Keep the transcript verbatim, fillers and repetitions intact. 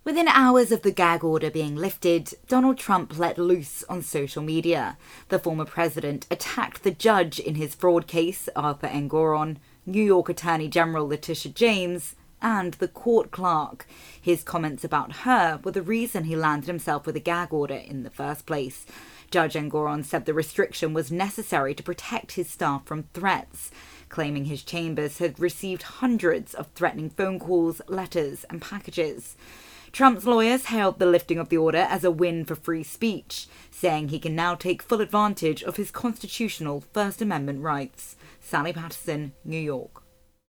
Within hours of the gag order being lifted, Donald Trump let loose on social media. The former president attacked the judge in his fraud case, Arthur Engoron, New York Attorney General Letitia James, and the court clerk. His comments about her were the reason he landed himself with a gag order in the first place. Judge Engoron said the restriction was necessary to protect his staff from threats, claiming his chambers had received hundreds of threatening phone calls, letters, and packages. Trump's lawyers hailed the lifting of the order as a win for free speech, saying he can now take full advantage of his constitutional First Amendment rights. Sally Patterson, New York.